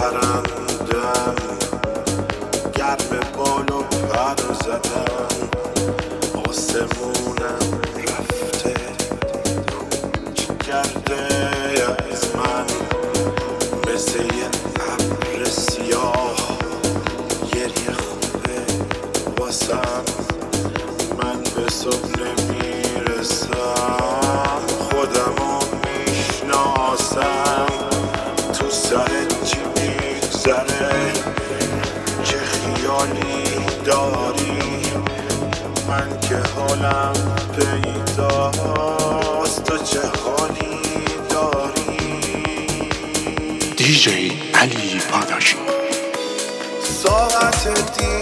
پرندم گرم بال و پر زدم آسمونم رفته کوچ کرده از من مثل یه ابر سیاه گریه خوبه واسم من به صبح نمیرسم خودمو میشناسم تو سرت چی میگذره چه خیالی داری من که حالم پیداست تو چه حالی داری دیجی علی پاداشی ساعت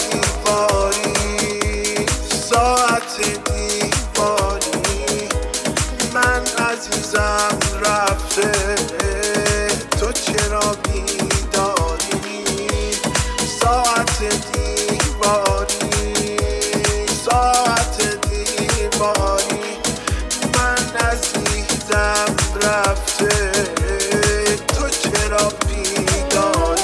دیواری ساعت دیواری من عزیزم رفته تو چرا بیداری ساعت دیواری ساعت دیواری من عزیزم رفته تو چرا بیداری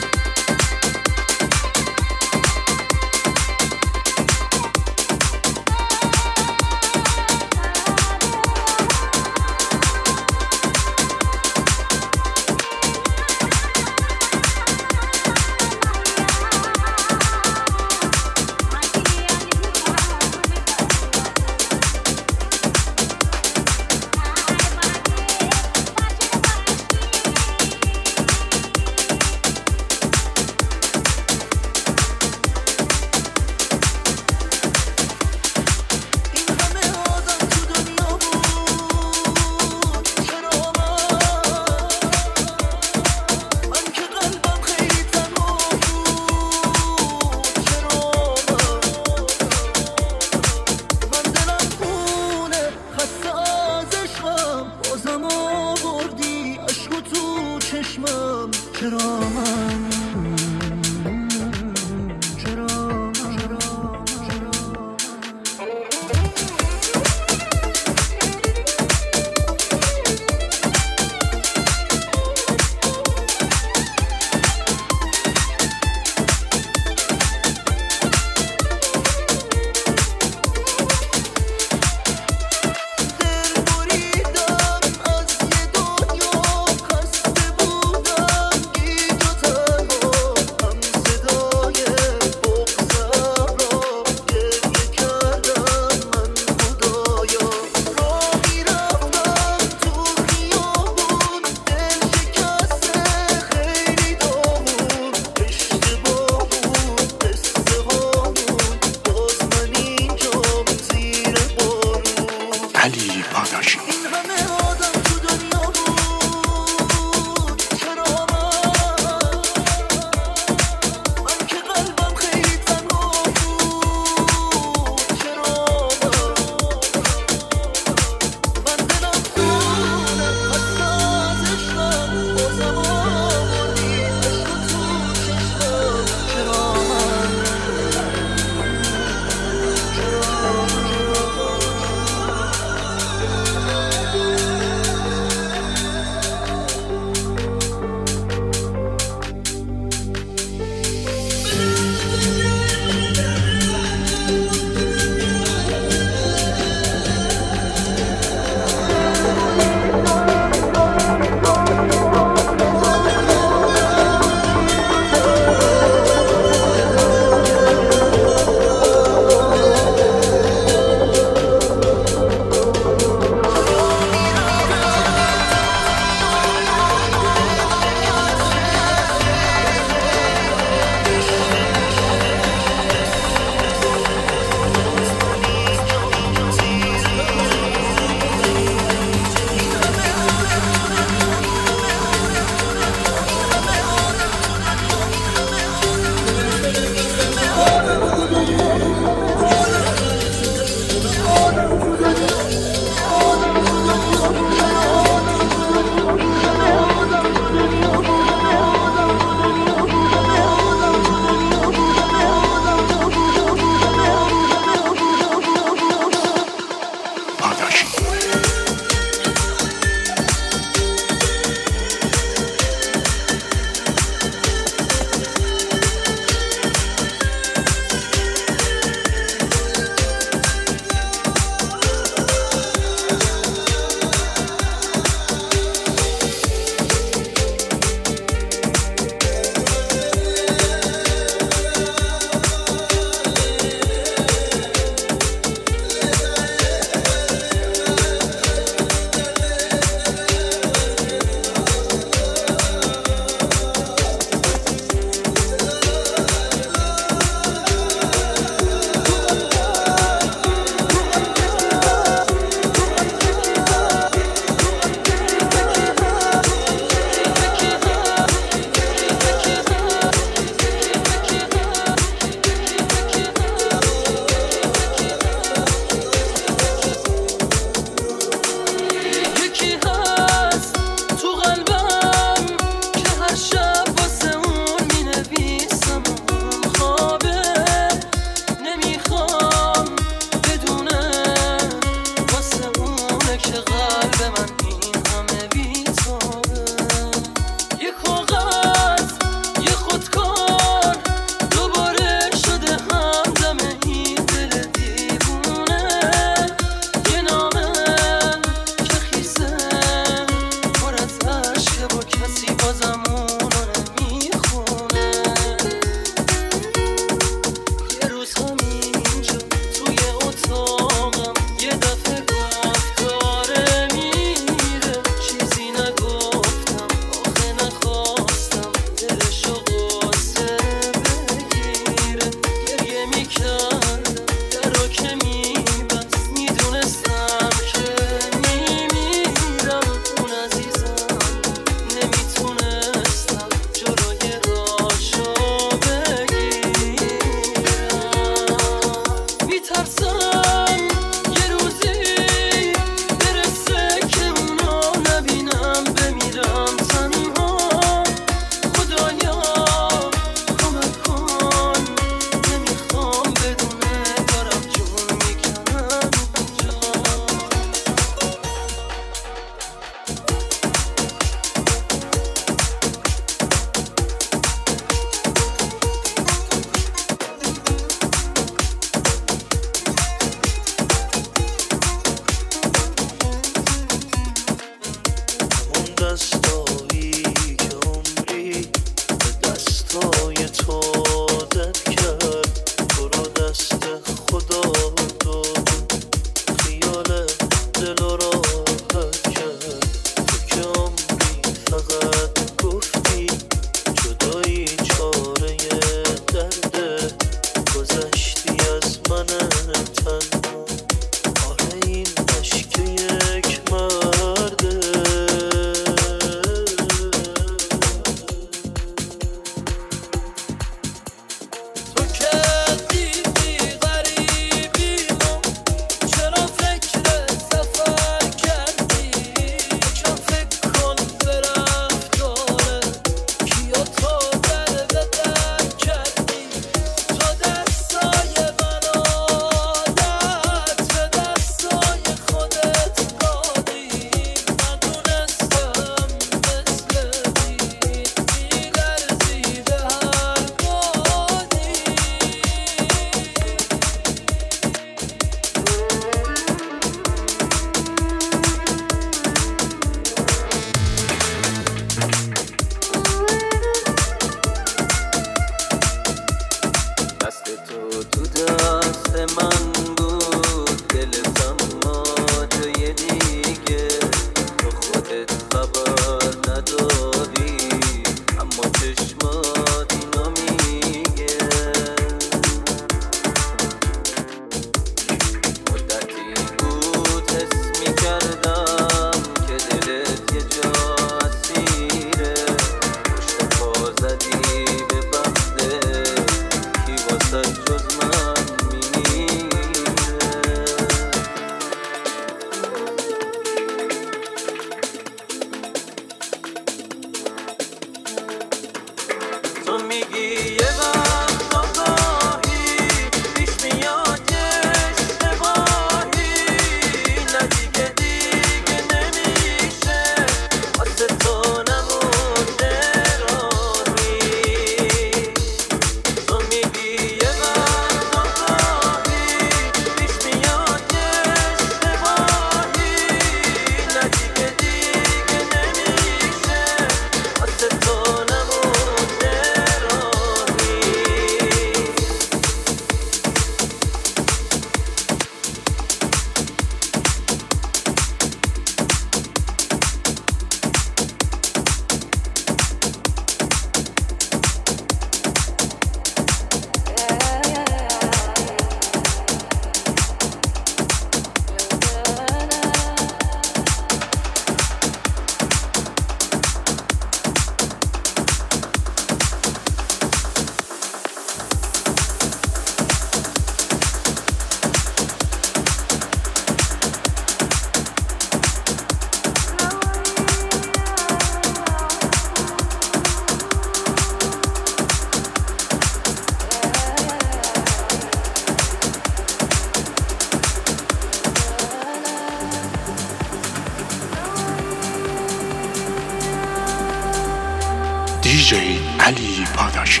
دیجی علی پاداشی.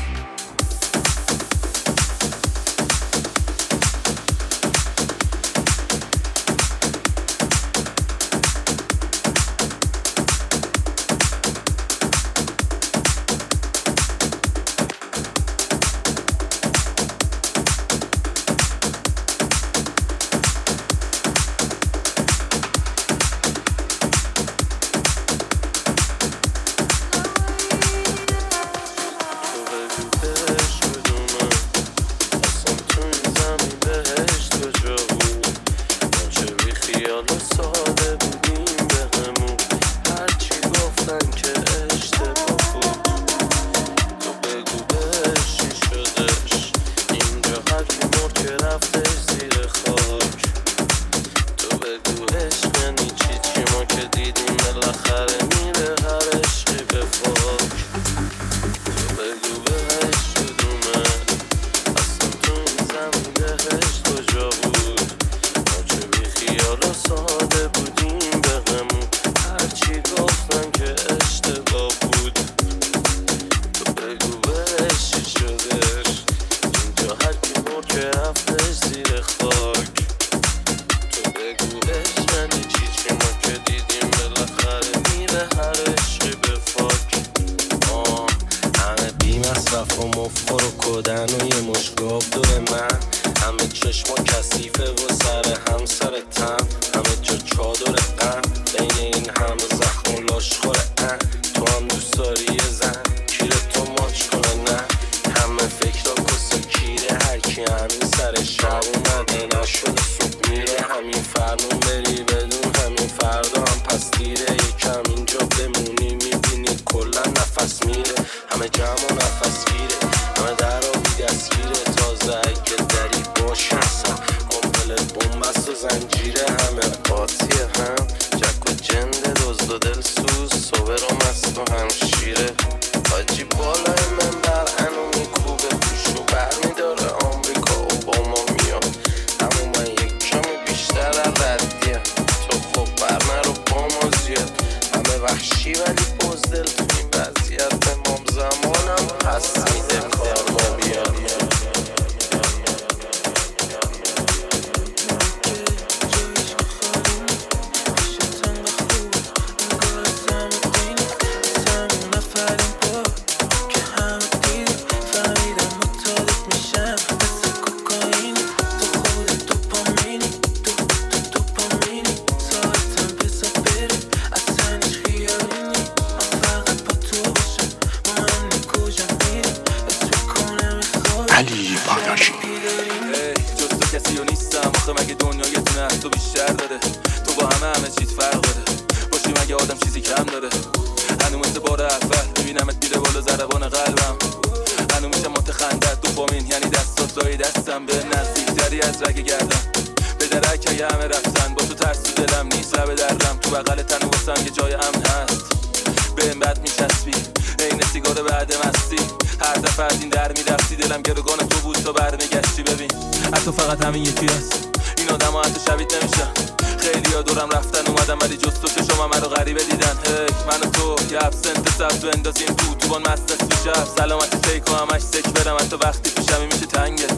و مفخور و کدن و یه مشگاب دور من، همه چشما کثیفه و سر هم سر تم، همه جا چادر غم، بین این همه زخم و لاشخور تو هم دوست داری یه زن کیره تو ماچ کنه نه، همه فکرها کس و کیره، هرکی همین سر شب اومده نشده صبح میره، همین فرمون بری بدون همین فردا هم پس دیره، یکم اینجا بمونی میبینی کلا نفس میره، همه جمع و نفس گیره، همه در آبی دستگیره، تازه اگه دری باشه اصلا قنبله بومبست و زنجیره، همه قاطی هم جک و جنده دزد و دل سوز صبر و مست و همشیره، حاجی بالای منبر انو میکوبه پوشو برمیداره آمریکا اوباما میاد، همون من یک کمی بیشتر ردیه، تو خب برنرو با ما زیاد، همه وحشی ولی بزدل تو این وضعیت امام زمانم هست میده کار ما بیاد. علی پاداشی. جز تو کسی رو نیستم آخه مگه دنیا یه تونه از تو بیشتر داره، تو با همه چیز فرق داره، باشی مگه آدم چیزی کم داره، هنو مثل بار اول میبینمت میره بالا ضربان قلبم، هنو میشم متخندت دوپامین یعنی دستات لای دستم به نزدیکتری از رگ گردم، به درک همه رفتن با تو ترس تو دلم نیست لب دردم، تو بغل تن واسم یه جای امن هست، به این بد میچسبی عین سیگار بعد مستی، هر دفعه از این در میرفتی دلم گروگان تو بود تا برمیگشتی، ببین حتی فقط همین یکی هست این آدم ها حتی شبیت نمیشن، خیلی ها دورم رفتن اومدم ولی جز تو چشم همه رو غریبه دیدن، هی من و تو یه ابسنت سبز بندازیم تو بان مست است تو شب، سلامتی فیک و همش سک برم حتی وقتی پیشمی میشه تنگه،